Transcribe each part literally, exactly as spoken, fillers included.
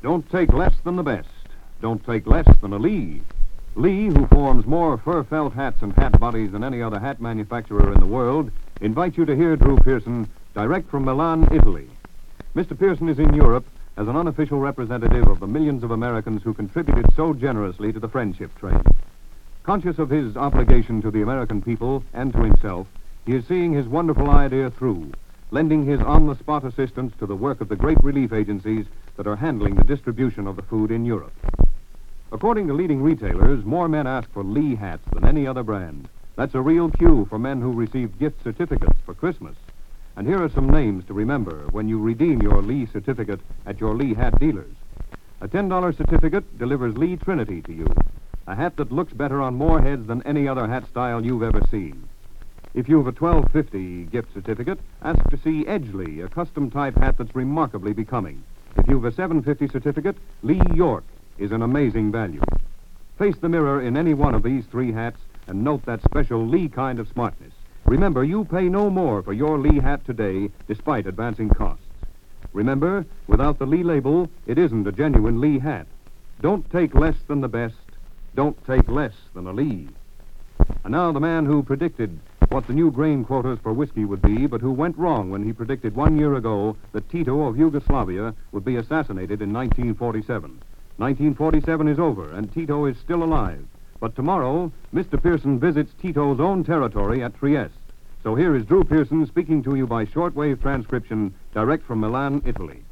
Don't take less than the best. Don't take less than a Lee. Lee, who forms more fur felt hats and hat bodies than any other hat manufacturer in the world, invites you to hear Drew Pearson direct from Milan, Italy. Mister Pearson is in Europe as an unofficial representative of the millions of Americans who contributed so generously to the friendship train. Conscious of his obligation to the American people and to himself, he is seeing his wonderful idea through, lending his on-the-spot assistance to the work of the great relief agencies that are handling the distribution of the food in Europe. According to leading retailers, more men ask for Lee hats than any other brand. That's a real cue for men who receive gift certificates for Christmas. And here are some names to remember when you redeem your Lee certificate at your Lee hat dealers. A ten dollar certificate delivers Lee Trinity to you, a hat that looks better on more heads than any other hat style you've ever seen. If you have a twelve fifty gift certificate, ask to see Edgeley, a custom-type hat that's remarkably becoming. If you have a seven fifty certificate, Lee York is an amazing value. Face the mirror in any one of these three hats and note that special Lee kind of smartness. Remember, you pay no more for your Lee hat today, despite advancing costs. Remember, without the Lee label, it isn't a genuine Lee hat. Don't take less than the best. Don't take less than a Lee. And now the man who predicted what the new grain quotas for whiskey would be, but who went wrong when he predicted one year ago that Tito of Yugoslavia would be assassinated in nineteen forty-seven. nineteen forty-seven is over, and Tito is still alive. But tomorrow, Mister Pearson visits Tito's own territory at Trieste. So here is Drew Pearson speaking to you by shortwave transcription, direct from Milan, Italy.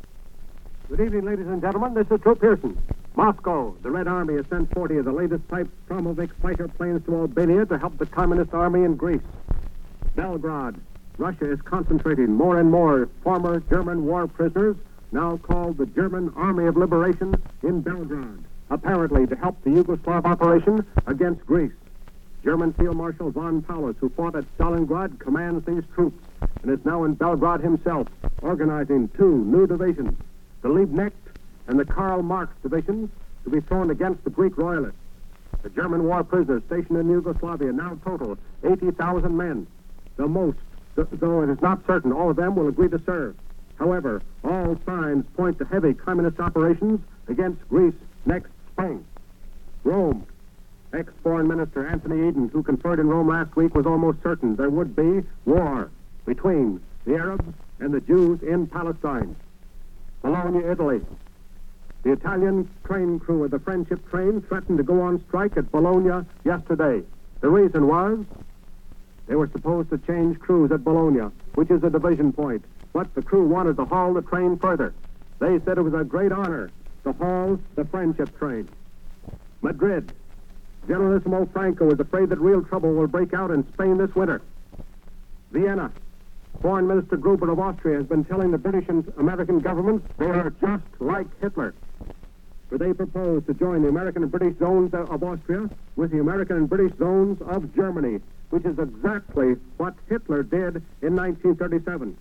Good evening, ladies and gentlemen. This is Drew Pearson. Moscow. The Red Army has sent forty of the latest type Stromovik fighter planes to Albania to help the Communist Army in Greece. Belgrade. Russia is concentrating more and more former German war prisoners, now called the German Army of Liberation, in Belgrade, apparently to help the Yugoslav operation against Greece. German Field Marshal von Paulus, who fought at Stalingrad, commands these troops and is now in Belgrade himself, organizing two new divisions, the Liebknecht and the Karl Marx divisions, to be thrown against the Greek royalists. The German war prisoners stationed in Yugoslavia now total eighty thousand men, the most, though it is not certain all of them will agree to serve. However, all signs point to heavy communist operations against Greece next spring. Rome. Ex-Foreign Minister Anthony Eden, who conferred in Rome last week, was almost certain there would be war between the Arabs and the Jews in Palestine. Bologna, Italy. The Italian train crew of the Friendship train threatened to go on strike at Bologna yesterday. The reason was they were supposed to change crews at Bologna, which is a division point, but the crew wanted to haul the train further. They said it was a great honor to haul the Friendship train. Madrid. Generalissimo Franco is afraid that real trouble will break out in Spain this winter. Vienna. Foreign Minister Gruber of Austria has been telling the British and American governments they are just like Hitler. For they propose to join the American and British zones of Austria with the American and British zones of Germany, which is exactly what Hitler did in nineteen thirty-seven.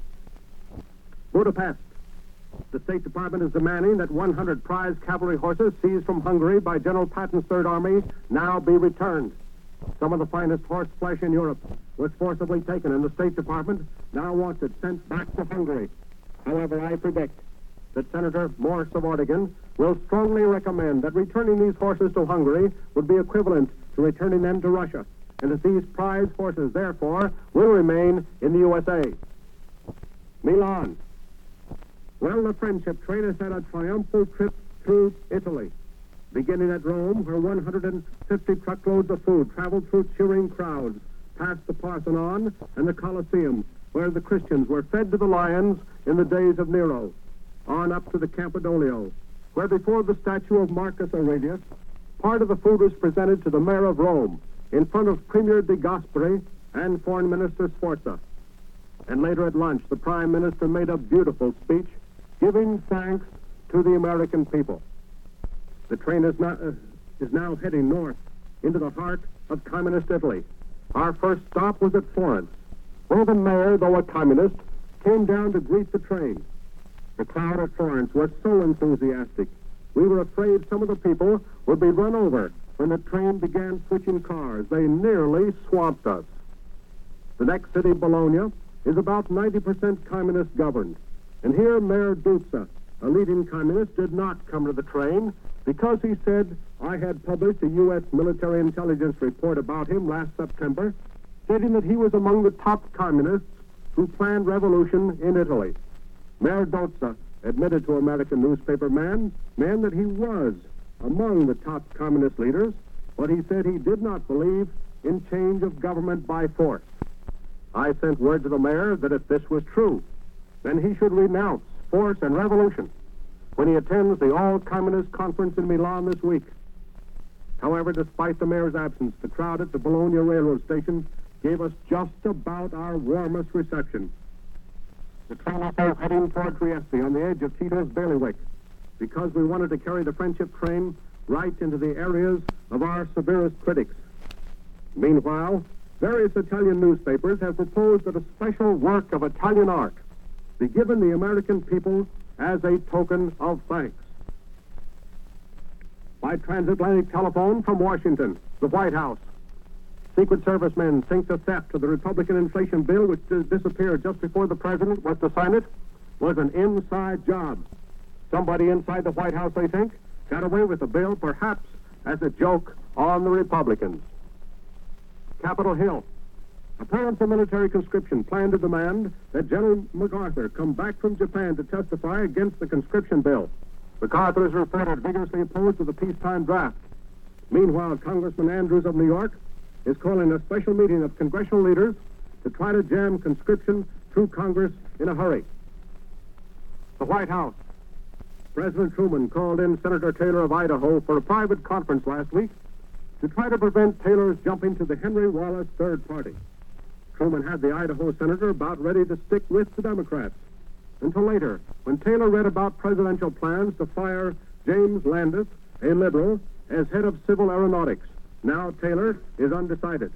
Budapest. The State Department is demanding that one hundred prize cavalry horses seized from Hungary by General Patton's Third Army now be returned. Some of the finest horse flesh in Europe was forcibly taken, and the State Department now wants it sent back to Hungary. However, I predict that Senator Morse of Oregon will strongly recommend that returning these horses to Hungary would be equivalent to returning them to Russia, and that these prize horses, therefore, will remain in the U S A. Milan. Well, the Friendship train has had a triumphal trip through Italy, beginning at Rome, where one hundred fifty truckloads of food traveled through cheering crowds, past the Parthenon and the Colosseum, where the Christians were fed to the lions in the days of Nero, on up to the Campidoglio, where before the statue of Marcus Aurelius, part of the food was presented to the mayor of Rome, in front of Premier De Gasperi and Foreign Minister Sforza. And later at lunch, the Prime Minister made a beautiful speech, giving thanks to the American people. The train is now, uh, is now heading north into the heart of communist Italy. Our first stop was at Florence, where the mayor, though a communist, came down to greet the train. The crowd at Florence was so enthusiastic, we were afraid some of the people would be run over when the train began switching cars. They nearly swamped us. The next city, Bologna, is about ninety percent communist governed. And here, Mayor Duzza a leading communist, did not come to the train because he said, I had published a U S military intelligence report about him last September, stating that he was among the top communists who planned revolution in Italy. Mayor Dozza admitted to American newspaper man, man that he was among the top communist leaders, but he said he did not believe in change of government by force. I sent word to the mayor that if this was true, then he should renounce force and revolution when he attends the All-Communist Conference in Milan this week. However, despite the mayor's absence, the crowd at the Bologna railroad station gave us just about our warmest reception. The train is now heading toward Trieste on the edge of Tito's bailiwick because we wanted to carry the friendship train right into the areas of our severest critics. Meanwhile, various Italian newspapers have proposed that a special work of Italian art be given the American people as a token of thanks. By transatlantic telephone from Washington, the White House, Secret Service men think the theft of the Republican inflation bill, which disappeared just before the president was to sign it, was an inside job. Somebody inside the White House, they think, got away with the bill, perhaps as a joke on the Republicans. Capitol Hill. Opponents of military conscription plan to demand that General MacArthur come back from Japan to testify against the conscription bill. MacArthur is reported vigorously opposed to the peacetime draft. Meanwhile, Congressman Andrews of New York is calling a special meeting of congressional leaders to try to jam conscription through Congress in a hurry. The White House. President Truman called in Senator Taylor of Idaho for a private conference last week to try to prevent Taylor's jumping to the Henry Wallace Third Party. Truman had the Idaho senator about ready to stick with the Democrats until later, when Taylor read about presidential plans to fire James Landis, a liberal, as head of civil aeronautics. Now Taylor is undecided.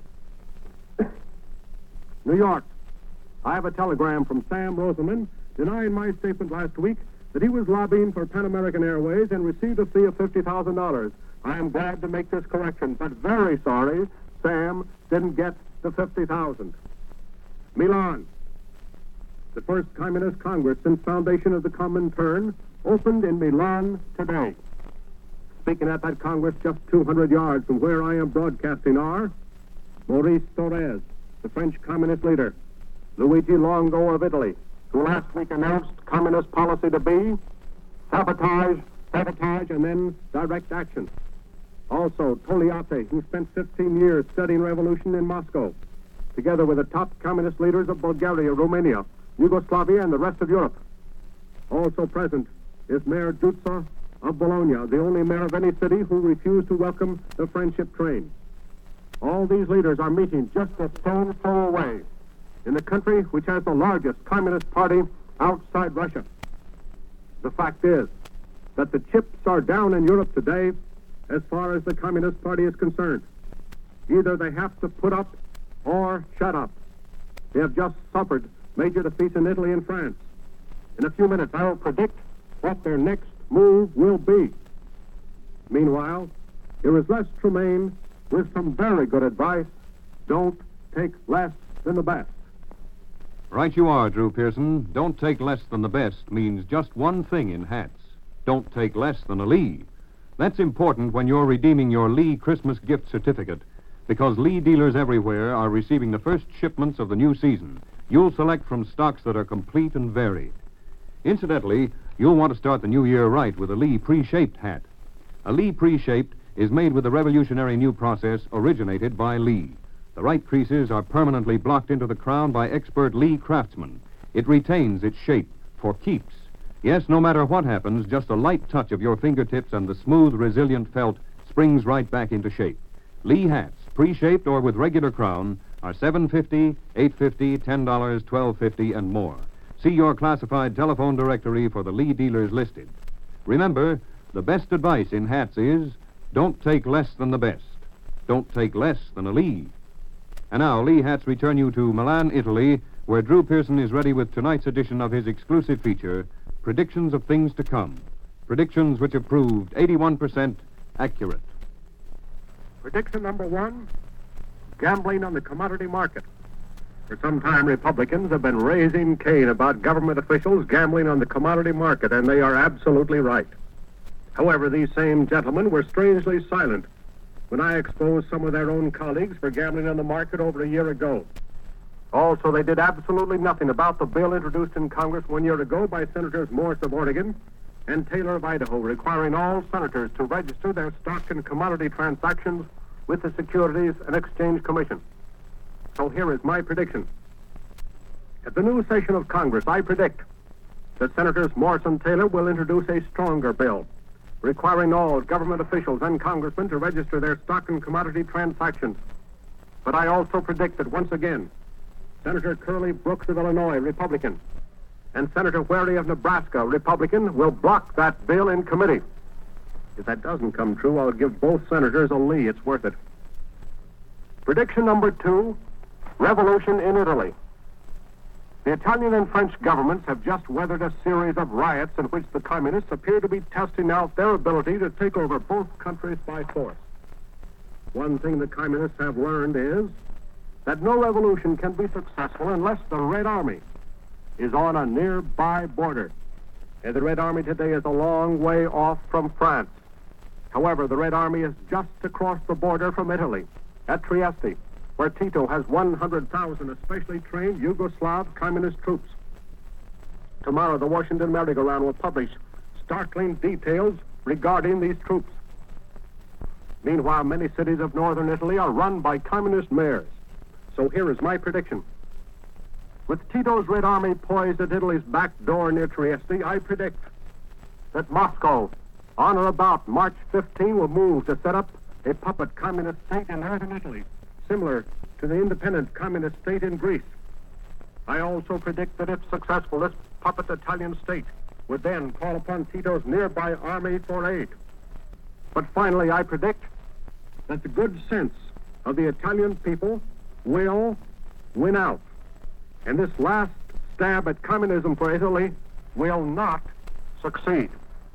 New York. I have a telegram from Sam Rosenman denying my statement last week that he was lobbying for Pan American Airways and received a fee of fifty thousand dollars. I am glad to make this correction, but very sorry Sam didn't get the fifty thousand dollars. Milan. The first Communist Congress since foundation of the Comintern opened in Milan today. Speaking at that Congress just two hundred yards from where I am broadcasting are Maurice Thorez, the French communist leader, Luigi Longo of Italy, who last week announced communist policy to be sabotage, sabotage, and then direct action. Also, Togliatti, who spent fifteen years studying revolution in Moscow, together with the top communist leaders of Bulgaria, Romania, Yugoslavia, and the rest of Europe. Also present is Mayor Duzza of Bologna, the only mayor of any city who refused to welcome the friendship train. All these leaders are meeting just a stone's throw away in the country which has the largest communist party outside Russia. The fact is that the chips are down in Europe today as far as the Communist Party is concerned. Either they have to put up or shut up. They have just suffered major defeats in Italy and France. In a few minutes, I will predict what their next move will be. Meanwhile, here is Les Tremaine with some very good advice. Don't take less than the best. Right you are, Drew Pearson. Don't take less than the best means just one thing in hats. Don't take less than a Lee. That's important when you're redeeming your Lee Christmas gift certificate, because Lee dealers everywhere are receiving the first shipments of the new season. You'll select from stocks that are complete and varied. Incidentally, you'll want to start the new year right with a Lee pre-shaped hat. A Lee pre-shaped is made with the revolutionary new process originated by Lee. The right creases are permanently blocked into the crown by expert Lee craftsmen. It retains its shape for keeps. Yes, no matter what happens, just a light touch of your fingertips and the smooth, resilient felt springs right back into shape. Lee hats, pre-shaped or with regular crown, are seven fifty, eight fifty, ten dollars, twelve fifty, and more. See your classified telephone directory for the Lee dealers listed. Remember, the best advice in hats is don't take less than the best. Don't take less than a Lee. And now, Lee Hats return you to Milan, Italy, where Drew Pearson is ready with tonight's edition of his exclusive feature, Predictions of Things to Come. Predictions which have proved eighty-one percent accurate. Prediction number one, gambling on the commodity market. For some time, Republicans have been raising Cain about government officials gambling on the commodity market, and they are absolutely right. However, these same gentlemen were strangely silent when I exposed some of their own colleagues for gambling on the market over a year ago. Also, they did absolutely nothing about the bill introduced in Congress one year ago by Senators Morse of Oregon and Taylor of Idaho, requiring all senators to register their stock and commodity transactions with the Securities and Exchange Commission. So here is my prediction. At the new session of Congress, I predict that Senators Morse and Taylor will introduce a stronger bill, requiring all government officials and congressmen to register their stock and commodity transactions. But I also predict that once again, Senator Curley Brooks of Illinois, Republican, and Senator Wherry of Nebraska, Republican, will block that bill in committee. If that doesn't come true, I'll give both senators a Lee. It's worth it. Prediction number two, revolution in Italy. The Italian and French governments have just weathered a series of riots in which the communists appear to be testing out their ability to take over both countries by force. One thing the communists have learned is that no revolution can be successful unless the Red Army is on a nearby border. And the Red Army today is a long way off from France. However, the Red Army is just across the border from Italy, at Trieste, where Tito has one hundred thousand especially trained Yugoslav communist troops. Tomorrow, the Washington Merry-Go-Round will publish startling details regarding these troops. Meanwhile, many cities of northern Italy are run by communist mayors. So here is my prediction. With Tito's Red Army poised at Italy's back door near Trieste, I predict that Moscow, on or about March fifteenth, will move to set up a puppet communist state in northern Italy, similar to the independent communist state in Greece. I also predict that if successful, this puppet Italian state would then call upon Tito's nearby army for aid. But finally, I predict that the good sense of the Italian people will win out. And this last stab at communism for Italy will not succeed.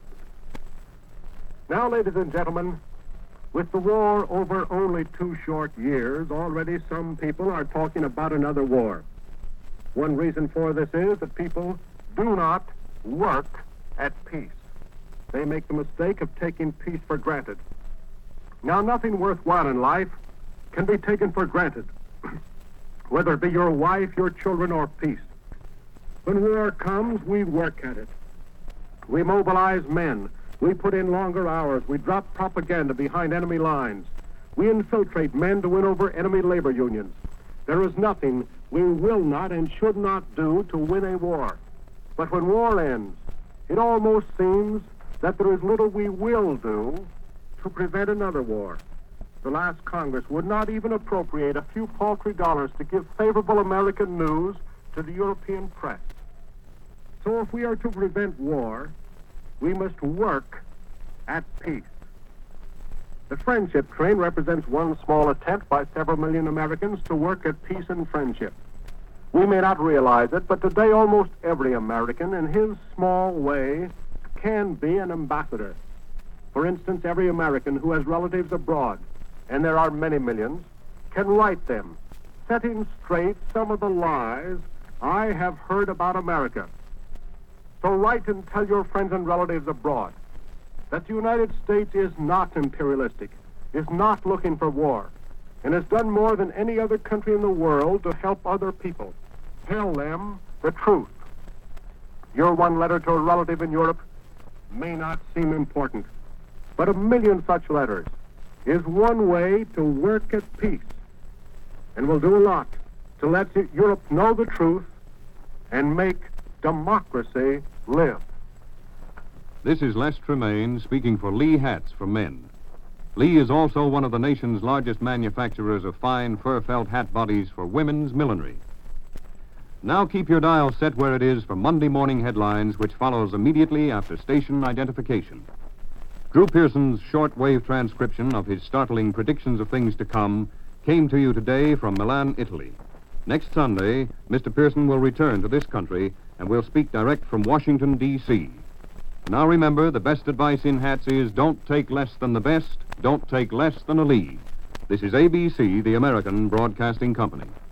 Now, ladies and gentlemen, with the war over only two short years, already some people are talking about another war. One reason for this is that people do not work at peace. They make the mistake of taking peace for granted. Now, nothing worthwhile in life can be taken for granted, whether it be your wife, your children, or peace. When war comes, we work at it. We mobilize men. We put in longer hours. We drop propaganda behind enemy lines. We infiltrate men to win over enemy labor unions. There is nothing we will not and should not do to win a war. But when war ends, it almost seems that there is little we will do to prevent another war. The last Congress would not even appropriate a few paltry dollars to give favorable American news to the European press. So if we are to prevent war, we must work at peace. The friendship train represents one small attempt by several million Americans to work at peace and friendship. We may not realize it, but today almost every American, in his small way, can be an ambassador. For instance, every American who has relatives abroad, and there are many millions, can write them, setting straight some of the lies I have heard about America. So write and tell your friends and relatives abroad that the United States is not imperialistic, is not looking for war, and has done more than any other country in the world to help other people. Tell them the truth. Your one letter to a relative in Europe may not seem important, but a million such letters is one way to work at peace, and will do a lot to let Europe know the truth and make democracy live. This is Les Tremaine speaking for Lee Hats for Men. Lee is also one of the nation's largest manufacturers of fine fur felt hat bodies for women's millinery. Now keep your dial set where it is for Monday morning headlines, which follows immediately after station identification. Drew Pearson's short-wave transcription of his startling predictions of things to come came to you today from Milan, Italy. Next Sunday, Mister Pearson will return to this country and will speak direct from Washington, D C Now remember, the best advice in hats is don't take less than the best, don't take less than a Lee. This is A B C, the American Broadcasting Company.